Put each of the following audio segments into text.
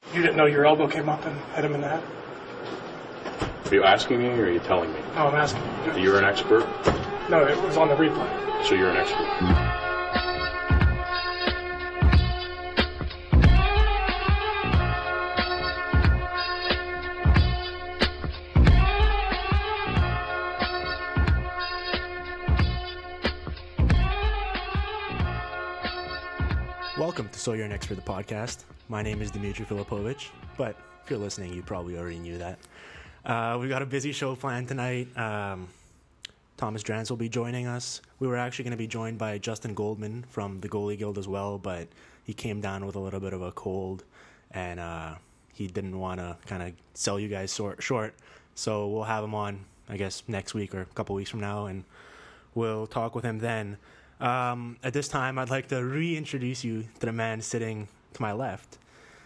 You didn't know your elbow came up and hit him in the head? Are you asking me or are you telling me? No, I'm asking you. You're an expert? No, it was on the replay. So you're an expert. Welcome to So You're an Expert, the podcast. My name is Dimitri Filipovich, but if you're listening, you probably already knew that. We've got a busy show planned tonight. Thomas Drance will be joining us. We were actually going to be joined by Justin Goldman from the Goalie Guild as well, but he came down with a little bit of a cold, and he didn't want to kind of sell you guys short. So we'll have him on, I guess, next week or a couple weeks from now, and we'll talk with him then. At this time, I'd like to reintroduce you to the man sitting to my left.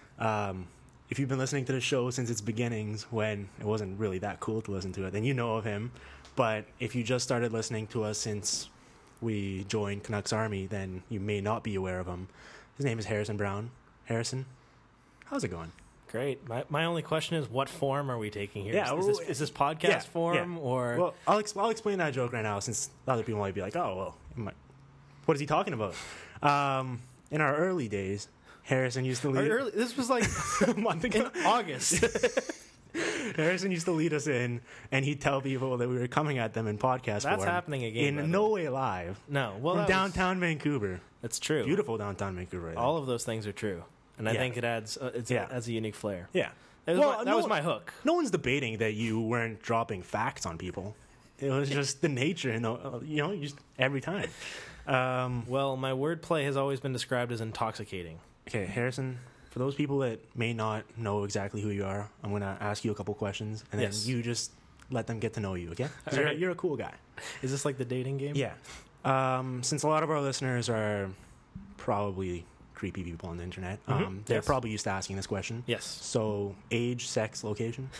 If you've been listening to the show since its beginnings, when it wasn't really that cool to listen to it, then you know of him. But if you just started listening to us since we joined Canucks Army, then you may not be aware of him. His name is Harrison Brown. Harrison, how's it going? Great. My only question is, what form are we taking here? Yeah, is this podcast form or? Well, I'll explain that joke right now, since other people might be like, "Oh, well, what is he talking about?" In our early days, Harrison used to lead. This was like a month ago, in August. Harrison used to lead us in, and he'd tell people that we were coming at them in podcast form. That's happening again. In no way live. No, well, from downtown Vancouver. That's true. Beautiful downtown Vancouver. All of those things are true, and I think it adds adds a unique flair. Yeah, that was my hook. No one's debating that you weren't dropping facts on people. It was just the nature, just every time. Well, my wordplay has always been described as intoxicating. Okay, Harrison, for those people that may not know exactly who you are, I'm going to ask you a couple questions, and then you just let them get to know you, okay? You're a cool guy. Is this like the dating game? Yeah. Since a lot of our listeners are probably creepy people on the internet, they're probably used to asking this question. Yes. So, age, sex, location?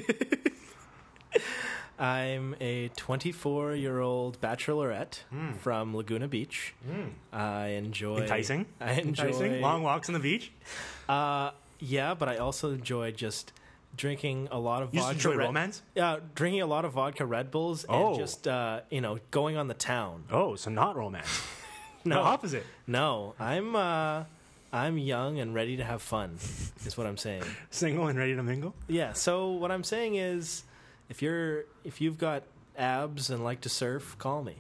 I'm a 24-year-old bachelorette from Laguna Beach. I enjoy... Enticing? Enticing? Long walks on the beach? Yeah, but I also enjoy just drinking a lot of vodka. You enjoy romance? Yeah, drinking a lot of vodka Red Bulls and just, going on the town. Oh, so not romance. No. The opposite. No, I'm young and ready to have fun, is what I'm saying. Single and ready to mingle? Yeah, so what I'm saying is... If you've got abs and like to surf, call me.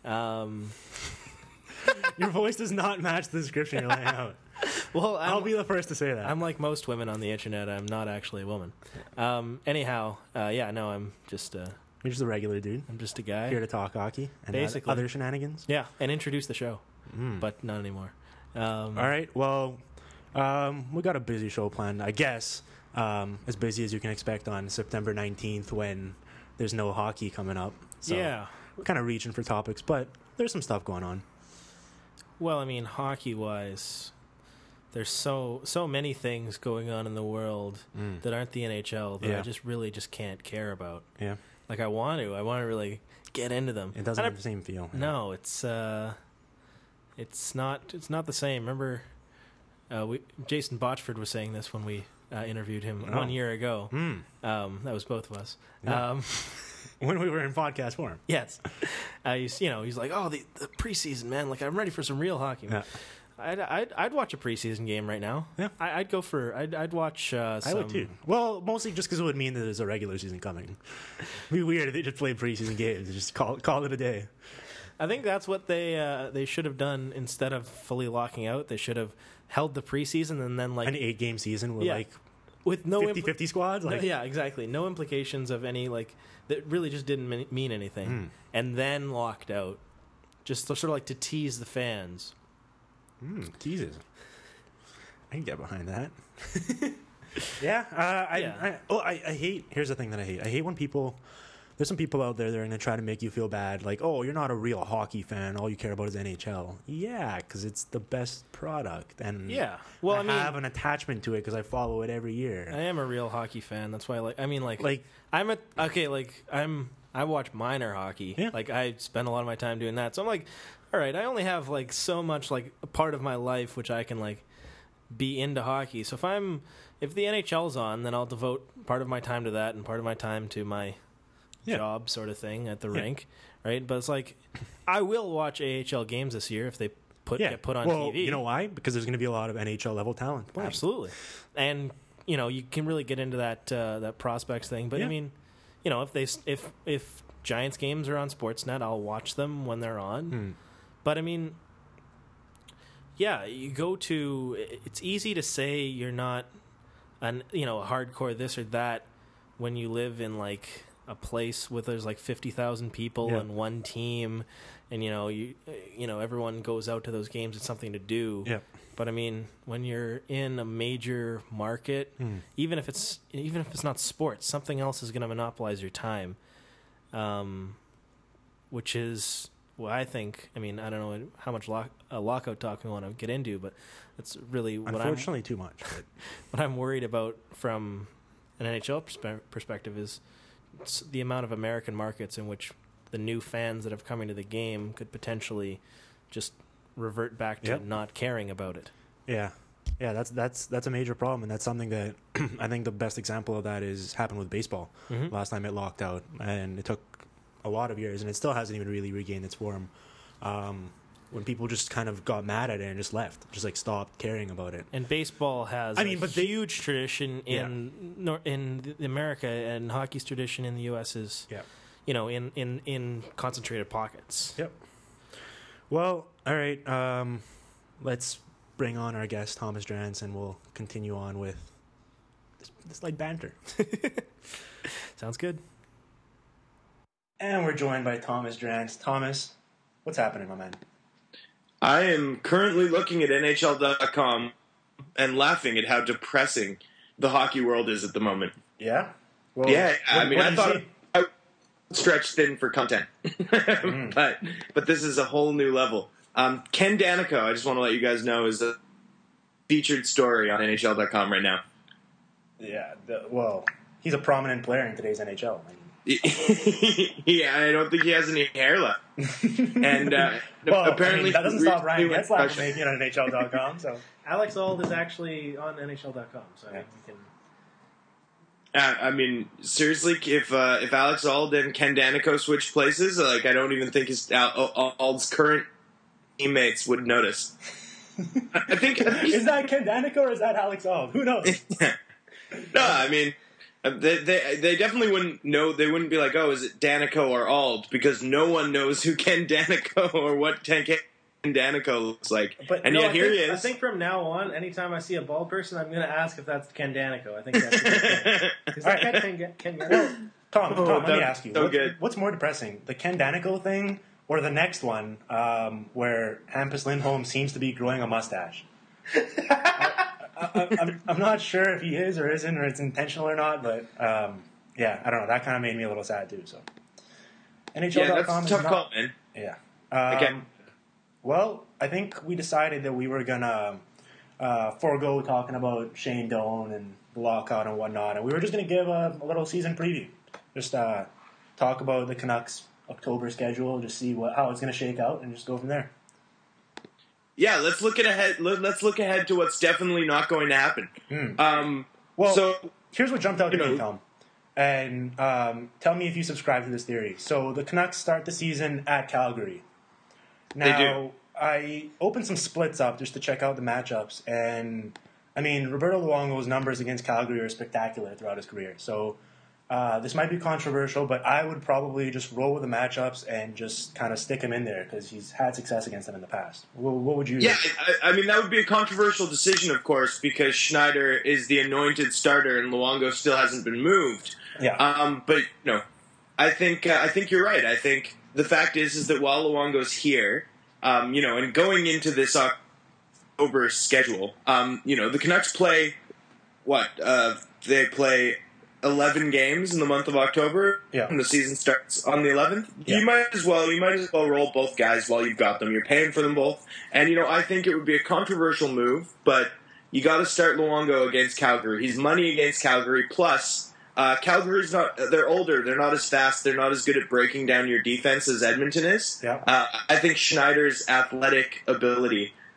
Your voice does not match the description you're laying out. Well, I'll be the first to say that. I'm like most women on the internet. I'm not actually a woman. Anyhow, I'm just you're just a regular dude. I'm just a guy here to talk hockey and basically other shenanigans. Yeah, and introduce the show, but not anymore. All right. Well, we got a busy show planned, I guess. As busy as you can expect on September 19th when there's no hockey coming up. So yeah. We're kind of reaching for topics, but there's some stuff going on. Well, I mean, hockey-wise, there's so many things going on in the world that aren't the NHL that I just really can't care about. Yeah. Like, I want to really get into them. It doesn't have the same feel. No, it's not the same. Remember, Jason Botchford was saying this when we interviewed him 1 year ago. That was both of us. Yeah. When we were in podcast form. Yes. He's like, oh, the preseason, man. Like, I'm ready for some real hockey. Yeah. I'd watch a preseason game right now. Yeah. I'd watch some... I would too. Well, mostly just because it would mean that there's a regular season coming. It'd be weird if they just played preseason games and just call it a day. I think that's what they should have done instead of fully locking out. They should have held the preseason and then like... An 8-game season with with no 50-50 squads? Yeah, exactly. No implications of any, that really just didn't mean anything. And then locked out. Just sort of like to tease the fans. Teases. I can get behind that. Yeah. I hate... Here's the thing that I hate. I hate when people... There's some people out there that are going to try to make you feel bad. Like, oh, you're not a real hockey fan. All you care about is NHL. Yeah, because it's the best product. And yeah. Well, I have an attachment to it because I follow it every year. I am a real hockey fan. That's why I watch minor hockey. Yeah. Like, I spend a lot of my time doing that. So I'm like, all right, I only have, so much, a part of my life which I can, be into hockey. So if the NHL's on, then I'll devote part of my time to that and part of my time to my job sort of thing at the rink, right? But it's like I will watch AHL games this year if they get put on TV. You know why? Because there's going to be a lot of NHL level talent playing. Absolutely, and you can really get into that prospects thing. But I mean, if Giants games are on Sportsnet, I'll watch them when they're on. But I mean, you go to. It's easy to say you're not a hardcore this or that when you live in like a place with there's like 50,000 people and one team, and everyone goes out to those games. It's something to do. Yeah. But I mean, when you're in a major market, even if it's not sports, something else is going to monopolize your time, which is what I think. I mean, I don't know how much lockout talk we want to get into, but it's really unfortunately too much. But what I'm worried about from an NHL perspective is the amount of American markets in which the new fans that have come into the game could potentially just revert back to not caring about it. Yeah, that's a major problem, and that's something that I think the best example of that happened with baseball. Last time it locked out, and it took a lot of years, and it still hasn't even really regained its form. When people just kind of got mad at it and just left, just like stopped caring about it. And baseball has a huge tradition in America, and hockey's tradition in the U.S. is in concentrated pockets. Yep. Well, all right. Let's bring on our guest, Thomas Drance, and we'll continue on with this light banter. Sounds good. And we're joined by Thomas Drance. Thomas, what's happening, my man? I am currently looking at NHL.com and laughing at how depressing the hockey world is at the moment. Yeah? Well, I thought I would stretch thin for content. But this is a whole new level. Ken Daneyko, I just want to let you guys know, is a featured story on NHL.com right now. Yeah, he's a prominent player in today's NHL. Yeah, I don't think he has any hair left. And apparently that doesn't stop Ryan Getzlaf from making it on NHL.com. So Alex Auld is actually on NHL.com. So we can. I mean, seriously, if Alex Auld and Ken Daneyko switch places, I don't even think Auld's current teammates would notice. I think is that Ken Daneyko or is that Alex Auld? Who knows? No, I mean. They definitely wouldn't know. They wouldn't be like, oh, is it Daneyko or Auld? Because no one knows who Ken Daneyko or what Ken Daneyko looks like. But yet here he is. I think from now on, anytime I see a bald person, I'm going to ask if that's Ken Daneyko. I think that's a good thing. Is that Ken Daneyko? Tom, let me ask you. What's more depressing, the Ken Daneyko thing or the next one where Hampus Lindholm seems to be growing a mustache? I'm not sure if he is or isn't, or it's intentional or not, but I don't know. That kind of made me a little sad too. So, NHL.com that's a tough call, man. Yeah. Okay. Well, I think we decided that we were gonna forego talking about Shane Doan and the lockout and whatnot, and we were just gonna give a little season preview. Just talk about the Canucks' October schedule, just see how it's gonna shake out, and just go from there. Yeah, let's look ahead. Let's look ahead to what's definitely not going to happen. Here's what jumped out to me, Tom, and tell me if you subscribe to this theory. So the Canucks start the season at Calgary. Now, they do. I opened some splits up just to check out the matchups, and I mean Roberto Luongo's numbers against Calgary are spectacular throughout his career. So this might be controversial, but I would probably just roll with the matchups and just kind of stick him in there because he's had success against them in the past. What would you? Yeah, I mean that would be a controversial decision, of course, because Schneider is the anointed starter and Luongo still hasn't been moved. Yeah. But I think you're right. I think the fact is that while Luongo's here, and going into this October schedule, the Canucks play they play 11 games in the month of October, and the season starts on the 11th. Yeah. You might as well roll both guys while you've got them. You're paying for them both, and I think it would be a controversial move, but you got to start Luongo against Calgary. He's money against Calgary. Plus, Calgary's they're older. They're not as fast. They're not as good at breaking down your defense as Edmonton is. Yeah. I think Schneider's athletic ability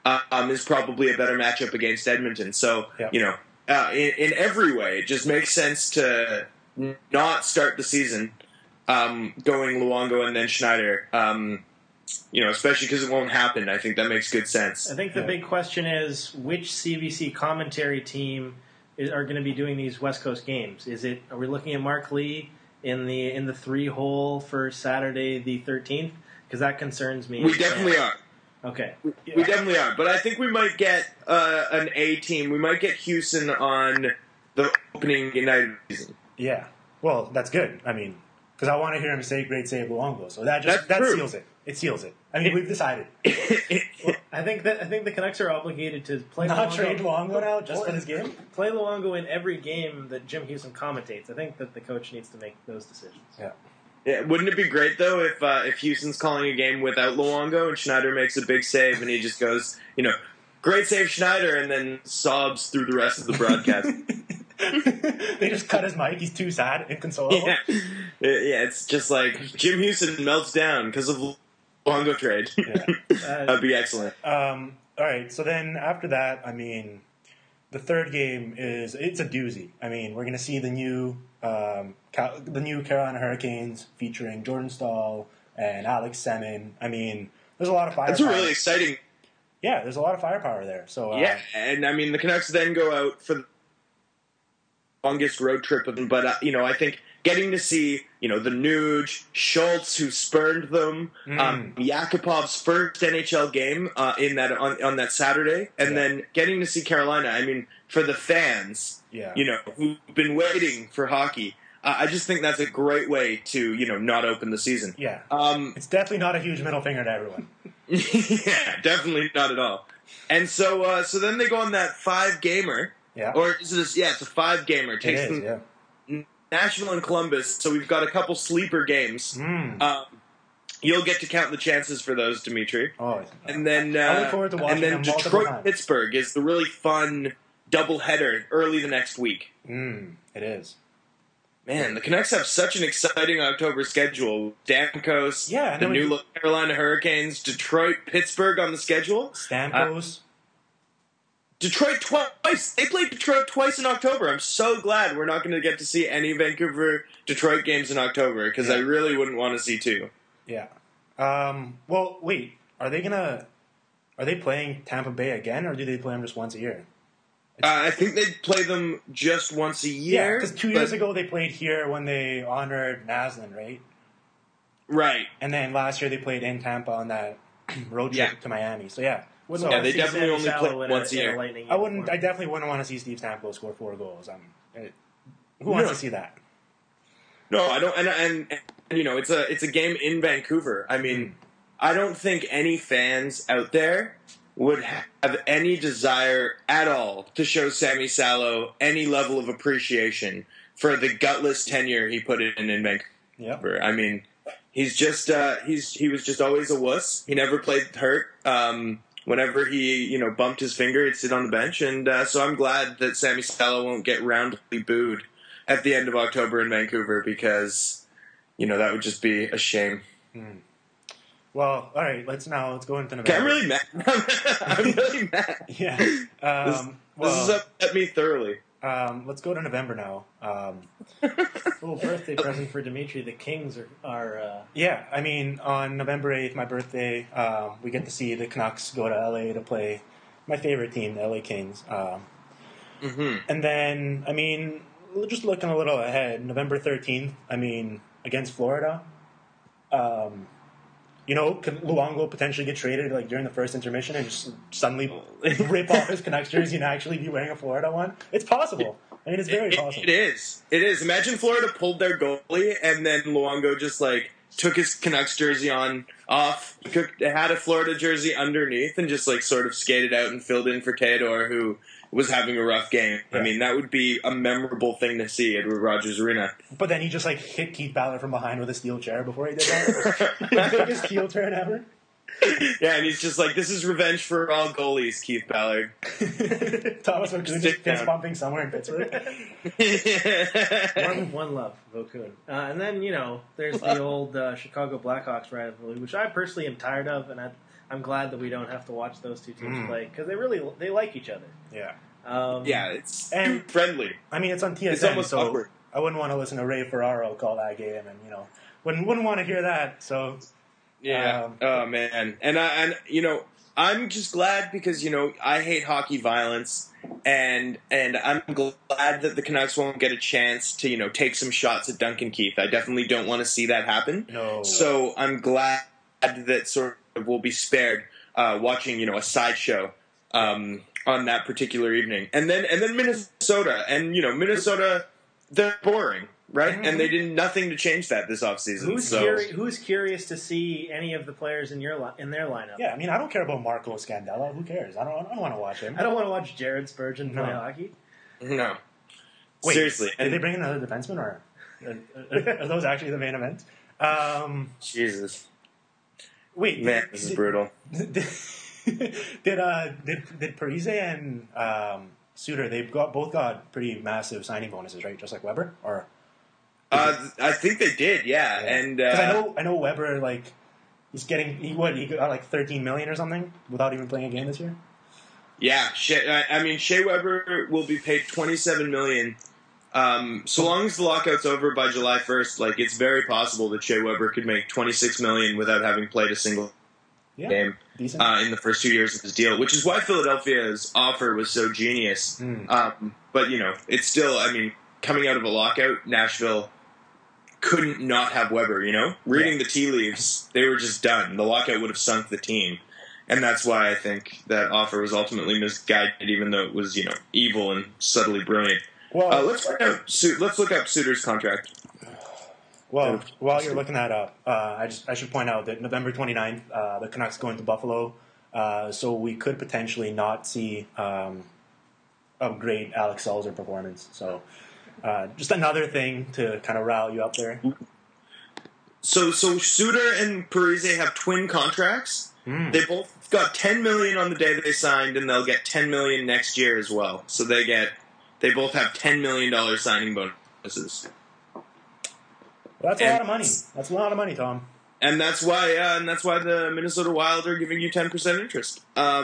is probably a better matchup against Edmonton. So, Yep. In every way, it just makes sense to not start the season going Luongo and then Schneider. Especially because it won't happen. I think that makes good sense. I think the big question is which CBC commentary team are going to be doing these West Coast games. Are we looking at Mark Lee in the 3-hole for Saturday the 13th? Because that concerns me. We definitely are. Okay. We definitely are. But I think we might get an A team. We might get Houston on the opening United season. Yeah. Well, that's good. I mean, because I want to hear him say "Great save, Luongo." So that That's true. seals it. It seals it. I mean, we've decided. Well, I think the Canucks are obligated to play Not Luongo. trade Luongo now just for this game. Play Luongo in every game that Jim Houston commentates. I think that the coach needs to make those decisions. Yeah. Yeah, wouldn't it be great though if Houston's calling a game without Luongo and Schneider makes a big save and he just goes, great save Schneider, and then sobs through the rest of the broadcast. They just cut his mic. He's too sad, inconsolable. Yeah, it's just like Jim Houston melts down because of Luongo trade. Yeah. That'd be excellent. All right. So then after that, I mean, the third game it's a doozy. I mean, we're going to see the new Carolina Hurricanes featuring Jordan Staal and Alex Semin. I mean, there's a lot of firepower. That's a really exciting. Yeah, there's a lot of firepower there. So Yeah, and I mean the Canucks then go out for the longest road trip of them. But I think getting to see the Nuge, Schultz, who spurned them, Yakupov's first NHL game in that on that Saturday, and then getting to see Carolina. I mean, for the fans, who've been waiting for hockey. I just think that's a great way to not open the season. Yeah, Um, it's definitely not a huge middle finger to everyone. Yeah, definitely not at all. And so then they go on that 5-gamer. Yeah. Or is this? Yeah, it's a 5-gamer. It Takes is, them yeah. Nashville and Columbus. So we've got a couple sleeper games. You'll get to count the chances for those, Dimitri. Oh, And then I look forward to watching and then them multiple Detroit times. Pittsburgh is the really fun doubleheader early the next week. It is. Man, the Canucks have such an exciting October schedule. Stamkos, Yeah, and the then we- new Carolina Hurricanes, Detroit, Pittsburgh on the schedule. Stamkos. Detroit twice. They played Detroit twice in October. I'm so glad we're not going to get to see any Vancouver-Detroit games in October because I really wouldn't want to see two. Yeah. Well, wait. Are they playing Tampa Bay again, or do they play them just once a year? I think they play them just once a Yeah, year. because 2 years ago they played here when they honored Naslin, right? Right. And then last year they played in Tampa on that road trip to Miami. So yeah. Wouldn't So want to they see definitely Sammy only Salo play in once a in year. Lightning I uniform. definitely wouldn't want to see Steve Stamkos score 4 goals. Who wants to see that? No, I don't. And it's a game in Vancouver. I mean, I don't think any fans out there would have any desire at all to show Sammy Salo any level of appreciation for the gutless tenure he put in Vancouver. Yep. I mean, he's just he was just always a wuss. He never played hurt. Whenever he bumped his finger, he'd sit on the bench, and so I'm glad that Sammy Salo won't get roundly booed at the end of October in Vancouver because that would just be a shame. Well, all right. Let's go into November. Okay, I'm really mad. I'm really mad. Yeah. This has upset me thoroughly. Let's go to November now. Little birthday present for Dimitri. The Kings are Yeah, I mean, on November 8th, my birthday, we get to see the Canucks go to LA to play my favorite team, the LA Kings. And then, I mean, just looking a little ahead, November 13th, I mean, against Florida, could Luongo potentially get traded during the first intermission and just suddenly rip off his Canucks jersey and actually be wearing a Florida one? It's possible. I mean, it's very possible. It is. It is. Imagine Florida pulled their goalie and then Luongo just took his Canucks jersey off, had a Florida jersey underneath, and just sort of skated out and filled in for Theodore, who was having a rough game. Yeah. I mean, that would be a memorable thing to see at Rogers Arena. But then he just hit Keith Ballard from behind with a steel chair before he did that. The biggest heel turn ever. Yeah, and he's just this is revenge for all goalies, Keith Ballard. Thomas Vaucoon just fist bumping somewhere in Pittsburgh. one love, Vaucoon. And then there's the old Chicago Blackhawks rivalry, which I personally am tired of, and I'm glad that we don't have to watch those two teams play because they like each other. Yeah. Yeah, it's And- friendly. I mean, it's on TSN, It's almost so awkward. I wouldn't want to listen to Ray Ferraro call that game, and wouldn't want to hear that. So Yeah. Oh man. And I'm just glad because I hate hockey violence, and I'm glad that the Canucks won't get a chance to take some shots at Duncan Keith. I definitely don't want to see that happen. No. So I'm glad that sort of will be spared watching a sideshow on that particular evening, and then Minnesota, and Minnesota, they're boring. Right, and they did nothing to change that this offseason. Who's curious to see any of the players in their lineup? yeah, I mean, I don't care about Marco Scandella. Who cares? I don't want to watch him. I don't want to watch Jared Spurgeon play No. hockey. No, Wait, seriously. Did they bring in another defenseman, or are those actually the main event? Jesus, Wait, man, this is brutal. Did Parise and Suter? They've both got pretty massive signing bonuses, right? Just like Weber, or I think they did, yeah. And because I know Weber, like he got like 13 million or something without even playing a game this year. yeah, Shea Weber will be paid $27 million. So long as the lockout's over by July 1st, like it's very possible that Shea Weber could make $26 million without having played a single game Decent. in the first 2 years of his deal, which is why Philadelphia's offer was so genius. But it's still, coming out of a lockout, Nashville couldn't not have Weber. Reading the tea leaves, they were just done. The lockout would have sunk the team, and that's why I think that offer was ultimately misguided, even though it was evil and subtly brilliant. Well, Let's look up Suter's contract. Well, while you're looking that up, I should point out that November 29th, the Canucks go into Buffalo, so we could potentially not see a great Alex Seltzer performance. So just another thing to kind of rile you up there. So Suter and Parise have twin contracts. They both got $10 million on the day that they signed, and they'll get $10 million next year as well. So they both have $10 million signing bonuses. Well, that's a lot of money. That's a lot of money, Tom. And that's why the Minnesota Wild are giving you 10% interest.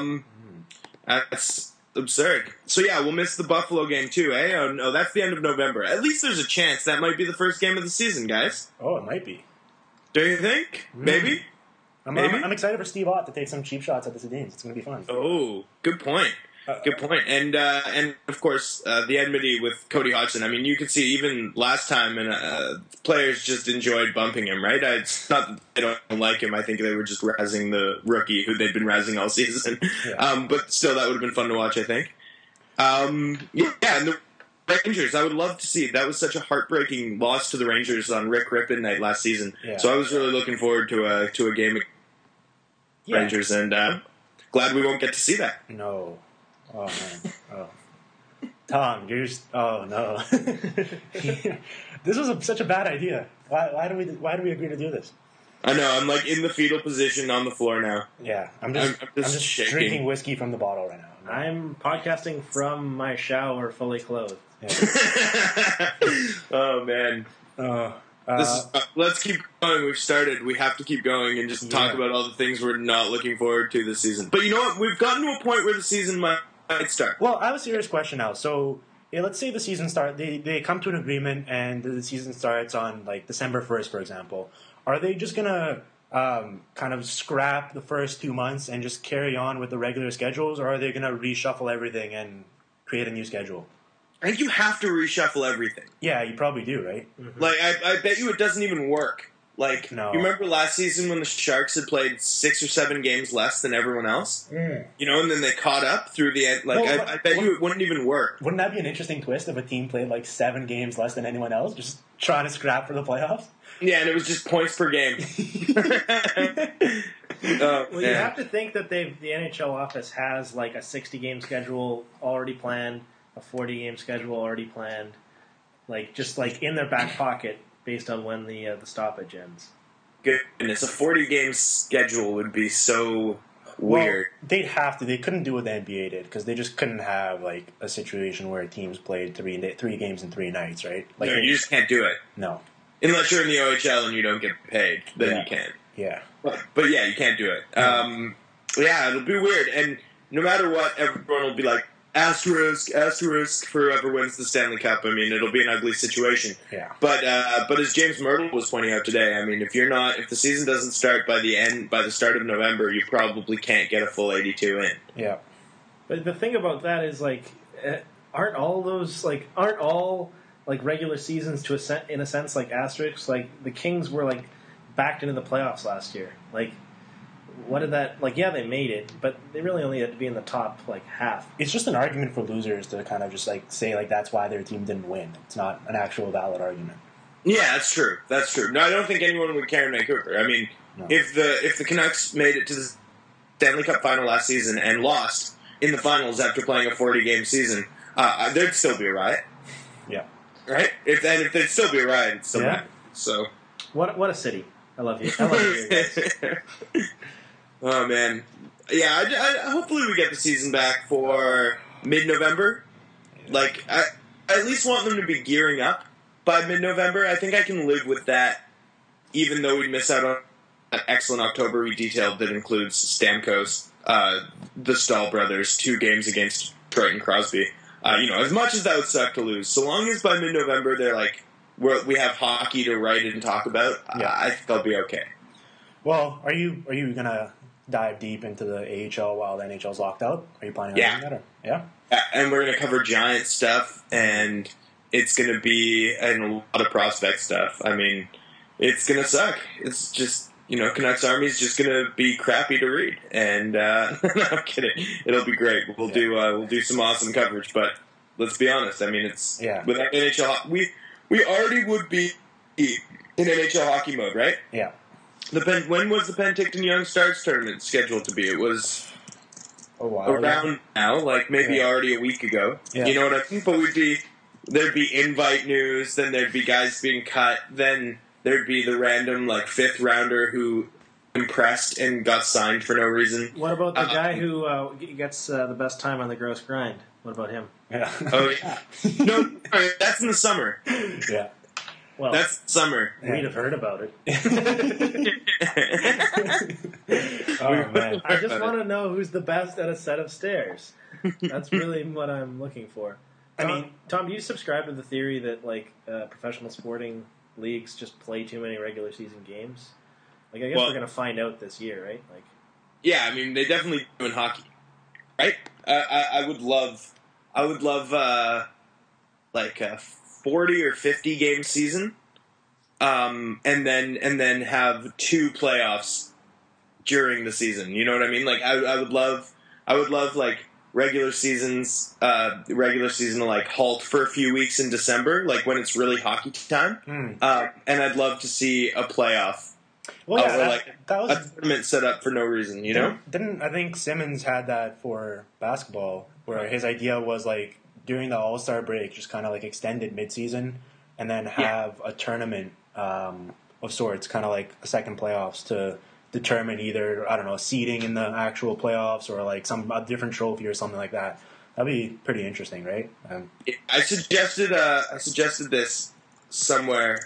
That's absurd. So yeah, we'll miss the Buffalo game too, eh? Oh no, that's the end of November. At least there's a chance that might be the first game of the season, guys. Oh, it might be. Don't you think? Maybe. I'm excited for Steve Ott to take some cheap shots at the Sedins. It's going to be fun. Oh, good point. Good point. And of course, the enmity with Cody Hodgson. You could see even last time, and players just enjoyed bumping him, right? It's not that they don't like him. I think they were just razzing the rookie who they'd been razzing all season. Yeah. But still, that would have been fun to watch, I think. And the Rangers, I would love to see. That was such a heartbreaking loss to the Rangers on Rick Rippon night last season. Yeah. So I was really looking forward to a game of Rangers, and glad we won't get to see that. No. Oh, man. Oh. Tom, you're just... Oh, no. This was such a bad idea. Why do we agree to do this? I know, I'm like in the fetal position on the floor now. Yeah, I'm just shaking. drinking whiskey from the bottle right now. I'm podcasting from my shower fully clothed. Yeah. Oh, man. Let's keep going. We've started. We have to keep going and just talk about all the things we're not looking forward to this season. But you know what? We've gotten to a point where the season might start. Well, I have a serious question now. So, let's say the season starts. They come to an agreement, and the season starts on like December 1st, for example. Are they just gonna kind of scrap the first 2 months and just carry on with the regular schedules, or are they gonna reshuffle everything and create a new schedule? I think you have to reshuffle everything. Yeah, you probably do, right? Mm-hmm. Like, I bet you it doesn't even work. Like, No. You remember last season when the Sharks had played 6 or 7 games less than everyone else? And then they caught up through the end. Like, No, I bet you it wouldn't even work. Wouldn't that be an interesting twist if a team played like 7 games less than anyone else, just trying to scrap for the playoffs? Yeah, and it was just points per game. Well, you have to think that the NHL office has like a 60-game schedule already planned, a 40-game schedule already planned, like just like in their back pocket based on when the stoppage ends. Goodness, a 40-game schedule would be so weird. Well, they'd have to. They couldn't do what the NBA did because they just couldn't have like a situation where teams played 3 games in 3 nights, right? Like No, you just can't do it. no. Unless you're in the OHL and you don't get paid, then Yeah. you can. Yeah. But yeah, you can't do it. Yeah, it'll be weird. And no matter what, everyone will be like, asterisk for whoever wins the Stanley Cup. I mean, it'll be an ugly situation. Yeah. But as James Myrtle was pointing out today, I mean, if the season doesn't start by the start of November, you probably can't get a full 82 in. Yeah. But the thing about that is, like, aren't all regular seasons in a sense like asterisks? Like, the Kings were like backed into the playoffs last year. Like, what did that, like, yeah, they made it, but they really only had to be in the top like half. It's just an argument for losers to kind of just like say like that's why their team didn't win. It's not an actual valid argument. Yeah, that's true. No, I don't think anyone would care in Vancouver. I mean, No. if the Canucks made it to the Stanley Cup final last season and lost in the finals after playing a 40-game season, there'd still be a riot, Yeah. right? If there'd still be a riot, it'd still Yeah. matter. So, What a city! I love you. I love you guys. oh man, yeah. I hopefully we get the season back for mid-November. Like, I at least want them to be gearing up by mid-November. I think I can live with that, even though we miss out on an excellent October we detailed that includes Stamkos, the Stahl brothers, 2 games against Detroit and Crosby. As much as that would suck to lose, so long as by mid-November they're like, we have hockey to write and talk about, I think they'll be okay. Well, are you gonna dive deep into the AHL while the NHL's locked out? Are you planning on Yeah. doing that? Or? Yeah. And we're going to cover Giant stuff, and it's going to be a lot of prospect stuff. I mean, it's going to suck. It's just, Canucks Army's just going to be crappy to read. And no, I'm kidding. It'll be great. We'll do some awesome coverage. But let's be honest. I mean, without NHL, we already would be in NHL hockey mode, right? Yeah. When was the Penticton Young Stars tournament scheduled to be? It was A while around ago. now, like maybe Yeah. already a week ago. Yeah. You know what I mean? But there'd be invite news, then there'd be guys being cut, then there'd be the random like 5th rounder who impressed and got signed for no reason. What about the guy who gets the best time on the gross grind? What about him? Yeah. Oh yeah. No, that's in the summer. Yeah. Well, That's summer. we'd have heard about it. Oh man. I just want to know who's the best at a set of stairs. That's really what I'm looking for. I mean- Tom, do you subscribe to the theory that professional sporting leagues just play too many regular season games? Like, I guess Well- we're going to find out this year, right? Like, Yeah, I mean they definitely do in hockey, right? I would love like a 40 or 50 game season, and then have 2 playoffs during the season. You know what I mean? Like I would love like regular season to like halt for a few weeks in December, like when it's really hockey time. And I'd love to see a playoff. Well, yeah, or like that a was. tournament set up for no reason, you know? Didn't I think Simmons had that for basketball, where his idea was like during the All-Star break, just kind of like extended midseason, and then have a tournament of sorts, kind of like a second playoffs to determine either, I don't know, seeding in the actual playoffs or like a different trophy or something like that. That'd be pretty interesting, right? I suggested this somewhere.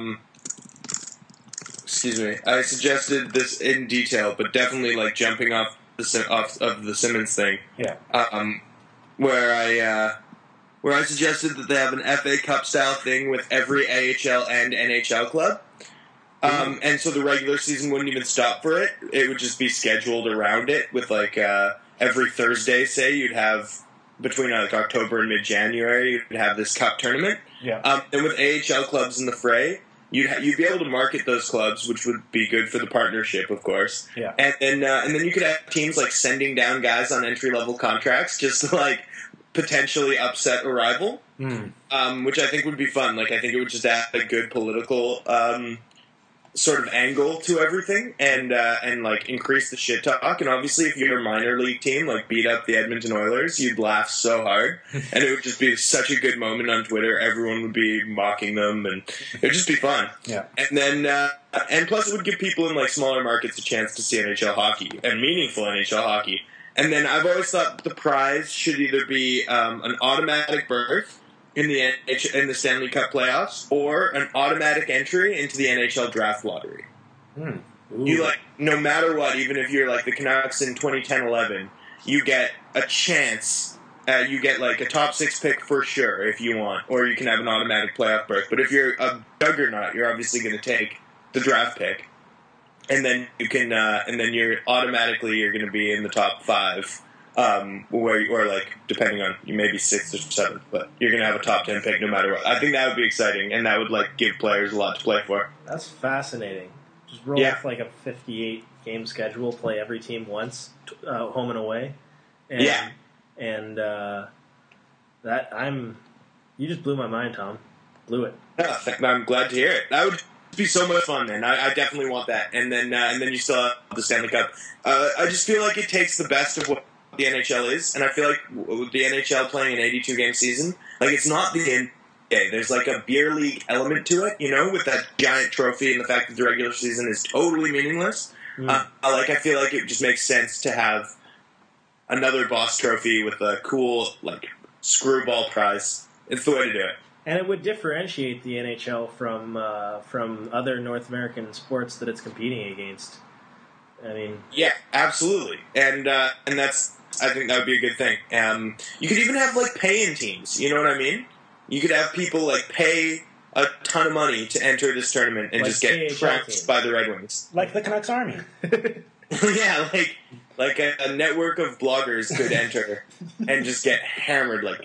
Excuse me. I suggested this in detail, but definitely like jumping off of the Simmons thing. Yeah. Where I suggested that they have an FA Cup style thing with every AHL and NHL club. And so the regular season wouldn't even stop for it. It would just be scheduled around it with like every Thursday, say, you'd have between like October and mid-January, you'd have this cup tournament. Yeah. And with AHL clubs in the fray, you'd be able to market those clubs, which would be good for the partnership, of course. Yeah. And then you could have teams like sending down guys on entry-level contracts just to like potentially upset a rival, which I think would be fun. Like I think it would just add a good political sort of angle to everything, and like increase the shit talk. And obviously, if you're a minor league team, like beat up the Edmonton Oilers, you'd laugh so hard, and it would just be such a good moment on Twitter. Everyone would be mocking them, and it would just be fun. Yeah. And then, and plus, it would give people in like smaller markets a chance to see NHL hockey and meaningful NHL hockey. And then I've always thought the prize should either be an automatic berth in the Stanley Cup playoffs, or an automatic entry into the NHL draft lottery. You like, no matter what, even if you're like the Canucks in 2010-11, you get a chance. You get like a top 6 pick for sure if you want, or you can have an automatic playoff berth. But if you're a juggernaut, you're obviously going to take the draft pick, and then you can, and then you're going to be in the top 5. Or like, depending on, you may be 6th or 7th, but you're going to have a top 10 pick no matter what. I think that would be exciting, and that would, like, give players a lot to play for. That's fascinating. Just roll off, like, a 58-game schedule, play every team once, home and away. And, yeah. And, you just blew my mind, Tom. Blew it. Yeah, I'm glad to hear it. That would be so much fun, man. I definitely want that. And then you still have the Stanley Cup. I just feel like it takes the best of what the NHL is, and I feel like with the NHL playing an 82-game season, like, it's not the NBA. There's like a beer league element to it, you know, with that giant trophy and the fact that the regular season is totally meaningless. I feel like it just makes sense to have another Boss Trophy with a cool, like, screwball prize. It's the way to do it. And it would differentiate the NHL from other North American sports that it's competing against. I mean, yeah, absolutely, and that's. I think that would be a good thing. You could even have, like, pay-in teams. You know what I mean? You could have people, like, pay a ton of money to enter this tournament and like just get trounced by the Red Wings. Like the Canucks Army. Yeah, like a network of bloggers could enter and just get hammered. Like,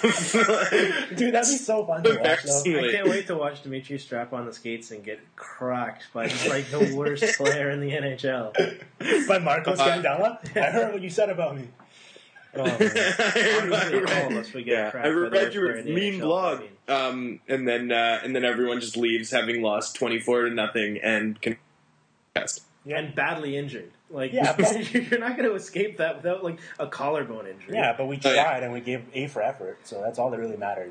dude, that'd be so fun to watch, though. I can't wait to watch Dimitri strap on the skates and get cracked by just, like, the worst player in the NHL. By Marco Scandella? I heard what you said about me. Oh, man. All of us would get cracked I by the read worst your player in the mean NHL, blog, I mean. and then everyone just leaves having lost 24-0 and contest. Yeah. And badly injured. Like, yeah, but you're not going to escape that without, like, a collarbone injury. Yeah, but we tried and we gave A for effort, so that's all that really matters.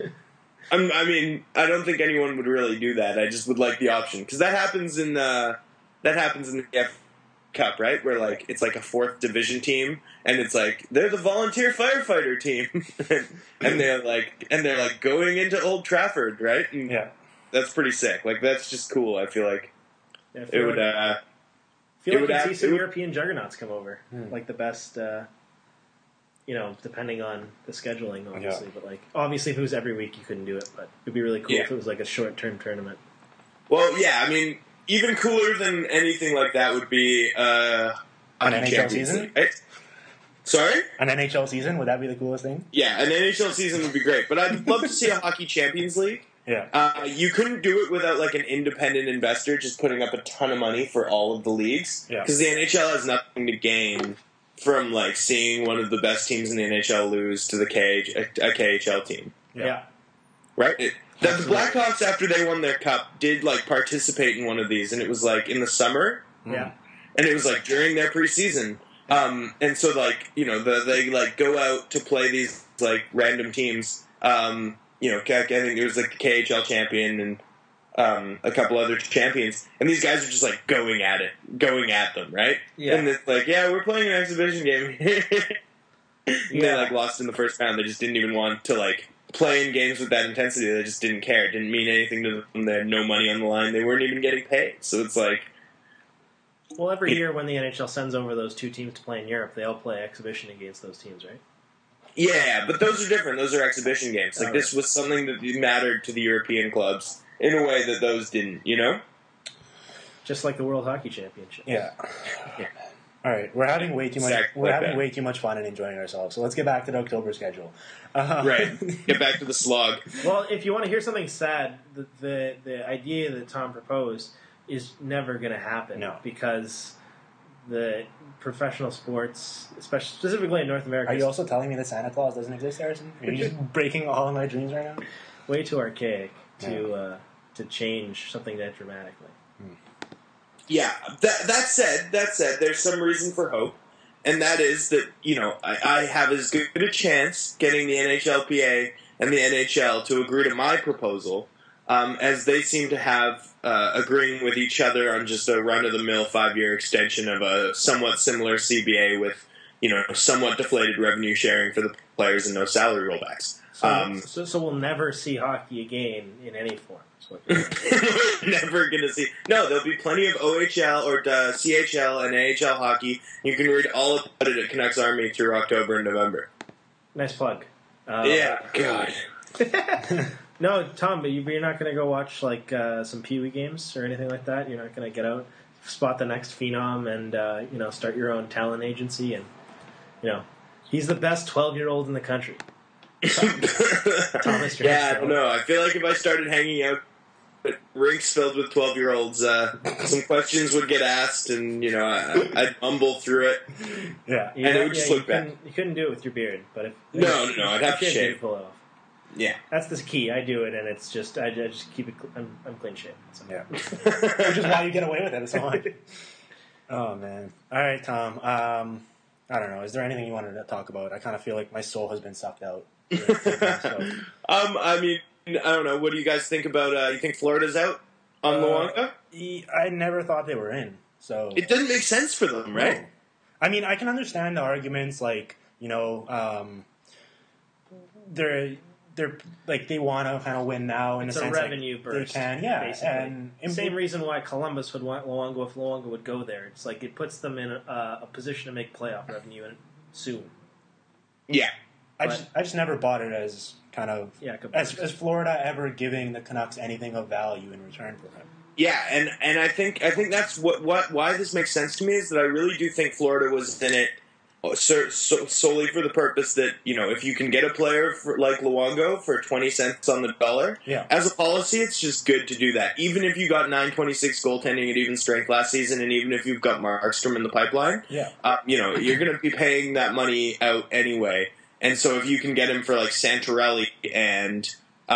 I mean, I don't think anyone would really do that. I just would like the option, because that happens in the F Cup, right? Where, like, it's like a 4th division team, and it's like they're the volunteer firefighter team, and they're like going into Old Trafford, right? And yeah, that's pretty sick. Like, that's just cool. I feel like I it would. I feel like you'd see some European juggernauts come over, like the best. Depending on the scheduling, obviously, but, like, obviously if it was every week, you couldn't do it. But it'd be really cool if it was like a short-term tournament. Well, yeah, I mean, even cooler than anything like that would be an NHL season. Right? Sorry? An NHL season? Would that be the coolest thing? Yeah, an NHL season would be great. But I'd love to see a Hockey Champions League. Yeah. You couldn't do it without, like, an independent investor just putting up a ton of money for all of the leagues. Yeah. Because the NHL has nothing to gain from, like, seeing one of the best teams in the NHL lose to a KHL team. Yeah. Right? The Blackhawks, after they won their cup, did, like, participate in one of these, and it was, like, in the summer. Yeah. And it was, like, during their preseason. And so, like, you know, they, like, go out to play these, like, random teams. You know, I think there was, like, the KHL champion and a couple other champions. And these guys are just, like, going at them, right? Yeah. And it's like, yeah, we're playing an exhibition game. And they, like, lost in the first round. They just didn't even want to, like, play in games with that intensity. They just didn't care. It didn't mean anything to them. They had no money on the line. They weren't even getting paid. So it's like... Well, every year when the NHL sends over those 2 teams to play in Europe, they all play exhibition against those teams, right? Yeah, but those are different. Those are exhibition games. Like, this was something that mattered to the European clubs in a way that those didn't, you know? Just like the World Hockey Championship. Yeah. All right, we're having way too much. Exactly We're like having that. way too much fun and enjoying ourselves. So let's get back to the October schedule. Right. Get back to the slog. Well, if you want to hear something sad, the idea that Tom proposed is never going to happen. No. Because the professional sports, especially specifically in North America, Are you also telling me that Santa Claus doesn't exist, Harrison? Are you just breaking all of my dreams right now? way too archaic to change something that dramatically. Yeah, that said, there's some reason for hope, and that is that, you know, I have as good a chance getting the NHLPA and the NHL to agree to my proposal as they seem to have agreeing with each other on just a run-of-the-mill 5-year extension of a somewhat similar CBA with, you know, somewhat deflated revenue sharing for the players and no salary rollbacks. So we'll never see hockey again in any form. Is what you're saying. We're never going to see. No, there'll be plenty of OHL or CHL and AHL hockey. You can read all about it at Canucks Army through October and November. Nice plug. Yeah, God. No, Tom, but you're not going to go watch like some Pee Wee games or anything like that. You're not going to get out, spot the next phenom, and start your own talent agency. And he's the best 12-year-old in the country. Thomas Yeah, I don't know. I feel like if I started hanging out at rinks filled with 12-year-olds, some questions would get asked, and I'd mumble through it. Yeah. And it would just look bad. You couldn't do it with your beard, but if No, I'd have to you shave. pull it off. Yeah. That's the key. I do it, and it's just I just keep it. I'm clean shaven. So. Yeah. Which is why you get away with it so much. Oh, man. All right, Tom. I don't know. Is there anything you wanted to talk about? I kind of feel like my soul has been sucked out. So. I mean, I don't know. What do you guys think about? You think Florida's out on Luongo? I never thought they were in. So It doesn't make sense for them, right? No. I mean, I can understand the arguments, like they're like they want to kind of win now in It's a a sense revenue like burst. They can, yeah. Basically. And Same reason why Columbus would want Luongo if Luongo would go there. It's like it puts them in a position to make playoff revenue soon. Yeah. I just never bought it as kind of as Florida ever giving the Canucks anything of value in return for him. Yeah, and I think that's why this makes sense to me is that I really do think Florida was in it solely for the purpose that if you can get a player like Luongo for 20 cents on the dollar, as a policy, it's just good to do that. Even if you got .926 goaltending at even strength last season, and even if you've got Markstrom in the pipeline, you're going to be paying that money out anyway. And so if you can get him for like Santorelli and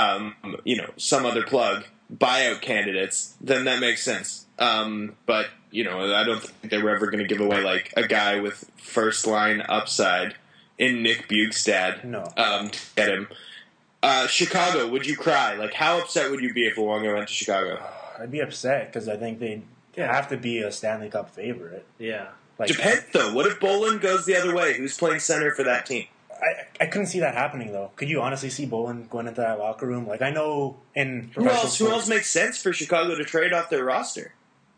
some other plug buyout candidates, then that makes sense. But I don't think they were ever going to give away like a guy with first line upside in Nick Bjugstad to get him. Chicago, would you cry? Like, how upset would you be if Luongo went to Chicago? I'd be upset because I think they'd have to be a Stanley Cup favorite. Yeah. Like, Depends though. What if Bolin goes the other way? Who's playing center for that team? I couldn't see that happening though. Could you honestly see Bolin going into that locker room? Like I know in Who else makes sense for Chicago to trade off their roster?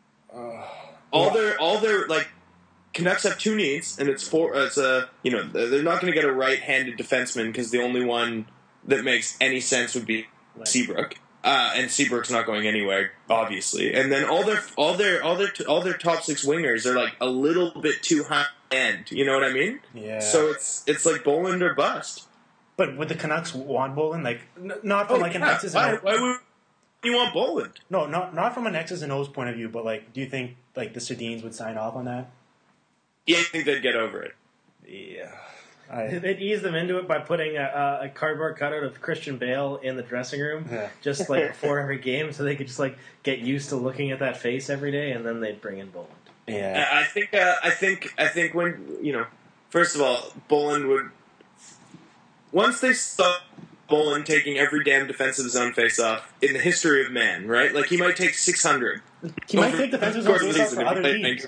All their like Canucks have two needs, and they're not going to get a right-handed defenseman because the only one that makes any sense would be Seabrook, and Seabrook's not going anywhere, obviously. And then all their top six wingers are like a little bit too high end. You know what I mean? Yeah. So it's like Bolin or bust. But would the Canucks want Bolin? Like not from an X's and O's. Why would you want Bolin? No, not from an X's and O's point of view. But like, do you think like the Sedins would sign off on that? Yeah, I think they'd get over it. Yeah. They'd ease them into it by putting a cardboard cutout of Christian Bale in the dressing room, just like before every game, so they could just like get used to looking at that face every day, and then they'd bring in Bolin. Yeah, I think when first of all, Bolin would once they stop Bolin taking every damn defensive zone face-off in the history of man, right? Like he might take 600. He might take defensive zone face-offs for other teams.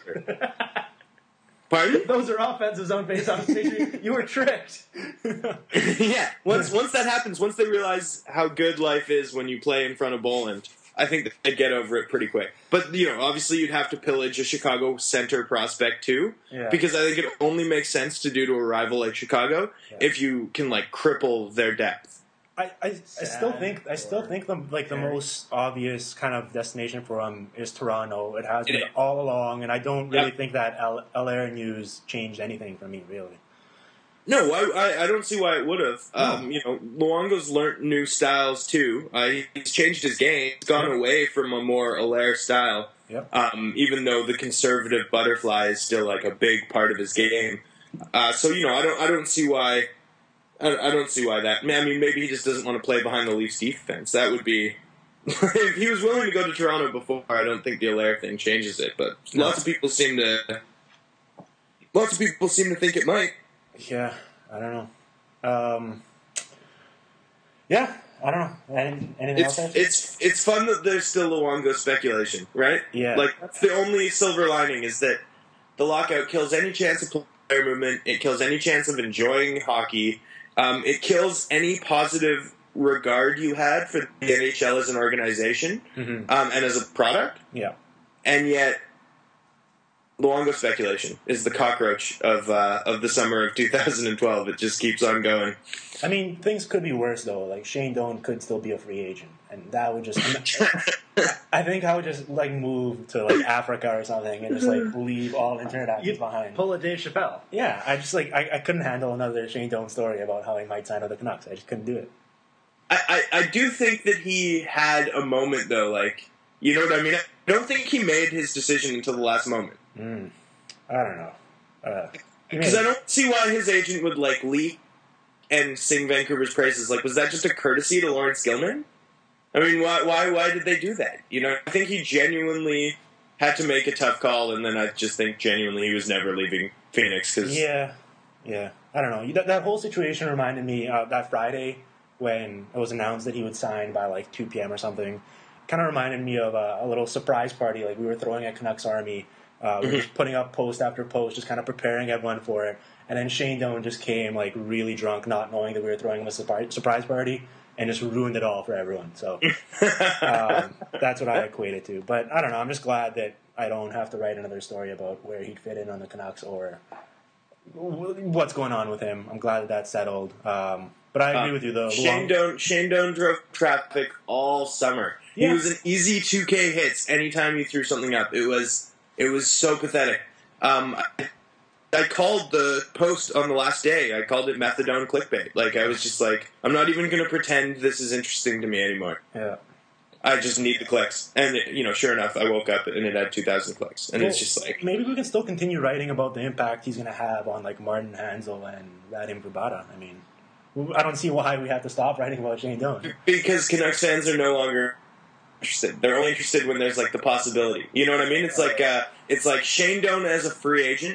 Pardon? Those are offensive zone faceoffs. You were tricked. Yeah. Once that happens, once they realize how good life is when you play in front of Bolin, I think that they'd get over it pretty quick. But obviously you'd have to pillage a Chicago center prospect too, because I think it only makes sense to do to a rival like Chicago if you can like cripple their depth. I still think the most obvious kind of destination for him is Toronto. It has been all along, and I don't really think that LR news changed anything for me, really. No, I don't see why it would have. Luongo's learnt new styles too. He's changed his game. He's gone away from a more Allaire style. Yep. Even though the conservative butterfly is still like a big part of his game. I don't see why. I don't see why that. I mean, maybe he just doesn't want to play behind the Leafs defense. That would be. If he was willing to go to Toronto before, I don't think the Allaire thing changes it. But lots of people seem to think it might. Yeah, I don't know. I don't know. Anything else? It's fun that there's still Luongo speculation, right? Yeah. Like that's the only silver lining is that the lockout kills any chance of player movement. It kills any chance of enjoying hockey. It kills any positive regard you had for the NHL as an organization and as a product. Yeah. And yet, Luongo speculation is the cockroach of the summer of 2012. It just keeps on going. I mean, things could be worse, though. Like, Shane Doan could still be a free agent. And that would just... I think I would just, like, move to, like, Africa or something and just, like, leave all internet actions behind. Pull a Dave Chappelle. Yeah, I just, like... I couldn't handle another Shane Doan story about how he might sign with the Canucks. I just couldn't do it. I do think that he had a moment, though, like... You know what I mean? I don't think he made his decision until the last moment. I don't know. Because I don't see why his agent would, like, leak and sing Vancouver's praises. Like, was that just a courtesy to Lawrence Gilman? I mean, why did they do that? You know, I think he genuinely had to make a tough call, and then I just think genuinely he was never leaving Phoenix. Cause Yeah. I don't know. That whole situation reminded me that Friday when it was announced that he would sign by, like, 2 p.m. or something. Kind of reminded me of a little surprise party like we were throwing at Canucks Army. We were just putting up post after post, just kind of preparing everyone for it. And then Shane Doan just came, like, really drunk, not knowing that we were throwing him a surprise party, and just ruined it all for everyone. So that's what I equate it to. But I don't know. I'm just glad that I don't have to write another story about where he'd fit in on the Canucks or what's going on with him. I'm glad that that's settled. But I agree with you, though. Shane Doan drove traffic all summer. Yeah. He was an easy 2K hits anytime you threw something up. It was so pathetic. I called the post on the last day. I called it methadone clickbait. Like, I was just like, I'm not even going to pretend this is interesting to me anymore. Yeah. I just need the clicks. And, you know, sure enough, I woke up and it had 2,000 clicks. And it's just like... Maybe we can still continue writing about the impact he's going to have on, like, Martin Hansel and Radim Vrbata. I mean, I don't see why we have to stop writing about Shane Doan. Because Canucks fans are no longer interested. They're only interested when there's, like, the possibility. You know what I mean? It's like Shane Doan as a free agent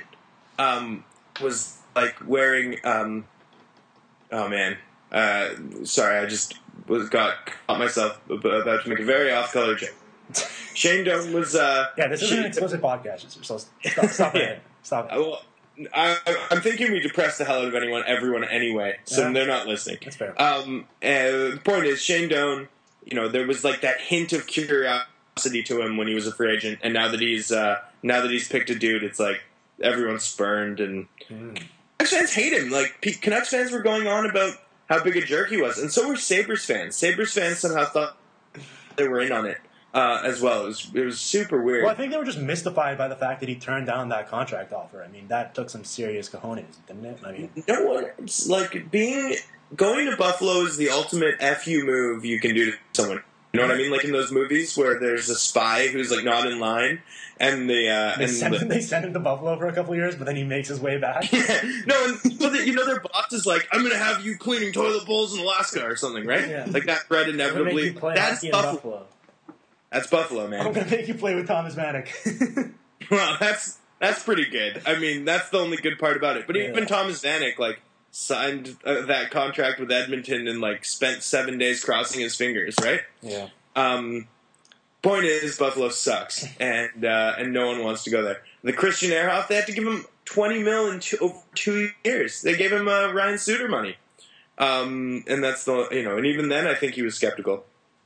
was, like, wearing... oh, man. Sorry, I just caught myself about to make a very off-color joke. Shane Doan was... yeah, this is an explicit podcast, so stop it. Stop it. Well, I'm thinking we depress the hell out of everyone anyway, so they're not listening. That's fair. The point is, Shane Doan, you know, there was like that hint of curiosity to him when he was a free agent, and now that he's picked a dude, it's like everyone's spurned, and Canucks fans hate him. Like, Canucks fans were going on about how big a jerk he was, and so were Sabres fans. Sabres fans somehow thought they were in on it as well. It was super weird. Well, I think they were just mystified by the fact that he turned down that contract offer. I mean, that took some serious cojones, didn't it? I mean, no one, it's like going to Buffalo is the ultimate FU move you can do to someone. You know what I mean? Like in those movies where there's a spy who's like not in line, and they sent him to Buffalo for a couple of years, but then he makes his way back. But you know their boss is like, "I'm going to have you cleaning toilet bowls in Alaska or something," right? Yeah. Like that threat inevitably. That's Buffalo. That's Buffalo, man. I'm going to make you play with Thomas Vanek. Well, that's pretty good. I mean, that's the only good part about it. But even Thomas Vanek, like, signed that contract with Edmonton and like spent 7 days crossing his fingers, right? Yeah. Point is, Buffalo sucks, and no one wants to go there. The Christian Ehrhoff, they had to give him $20 million in over 2 years. They gave him Ryan Suter money, and that's and even then, I think he was skeptical.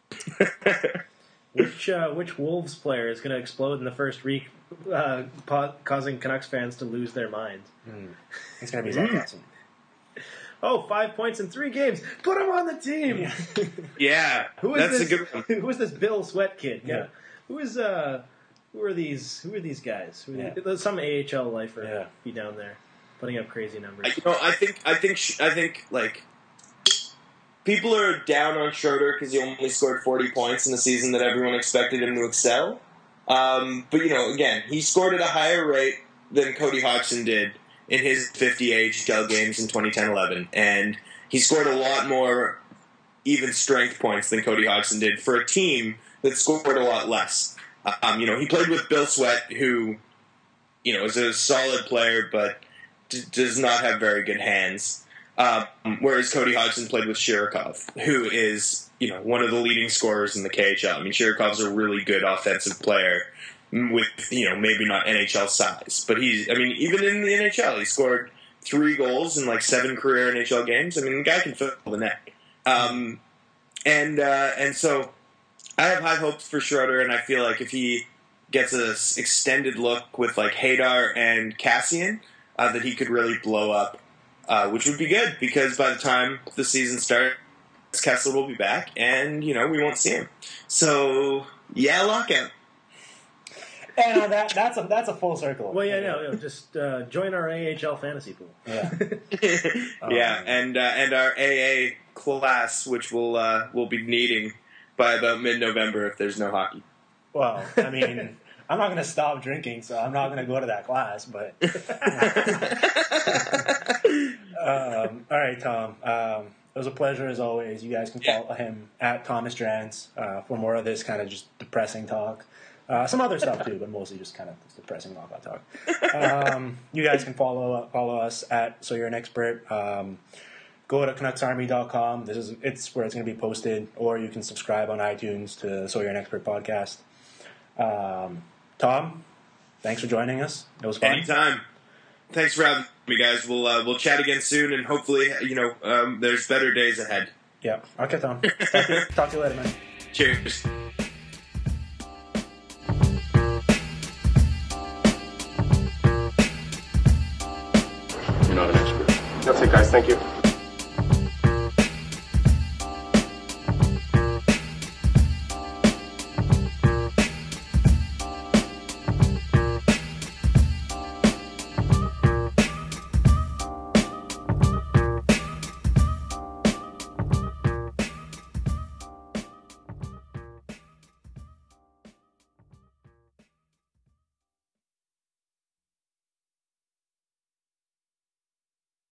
Which Wolves player is going to explode in the first week, causing Canucks fans to lose their minds? It's going to be Zach Johnson. Oh, 5 points in 3 games. Put him on the team. Yeah, that's a good one. Who is this Bill Sweat kid? Yeah. Who are these guys? Some AHL lifer be down there putting up crazy numbers. I think like people are down on Schroeder because he only scored 40 points in a season that everyone expected him to excel. But again, he scored at a higher rate than Cody Hodgson did in his 50 AHL games in 2010-11, and he scored a lot more even strength points than Cody Hodgson did for a team that scored a lot less. He played with Bill Sweat, who, is a solid player, but does not have very good hands. Whereas Cody Hodgson played with Shirokov, who is, one of the leading scorers in the KHL. I mean, Shirokov's a really good offensive player with, maybe not NHL size, but even in the NHL, he scored 3 goals in like 7 career NHL games. I mean, the guy can fill the net. And so I have high hopes for Schroeder, and I feel like if he gets an extended look with like Hadar and Cassian, that he could really blow up, which would be good because by the time the season starts, Kessler will be back, and we won't see him. So yeah, lockout. And that's a full circle. Well, yeah, no, just join our AHL fantasy pool. Yeah. Yeah, and our AA class, which we'll be needing by about mid-November if there's no hockey. Well, I mean, I'm not going to stop drinking, so I'm not going to go to that class. But all right, Tom. It was a pleasure as always. You guys can follow him at Thomas Drance for more of this kind of just depressing talk. Some other stuff too, but mostly just kind of depressing lockout talk. You guys can follow us at So You're an Expert. Go to CanucksArmy.com. It's where it's going to be posted, or you can subscribe on iTunes to So You're an Expert podcast. Tom, thanks for joining us. It was fun. Anytime. Thanks for having me, guys. We'll chat again soon, and hopefully, there's better days ahead. Yeah. Okay, Tom. Talk to you later, man. Cheers. You're not an expert. That's it, guys. Thank you.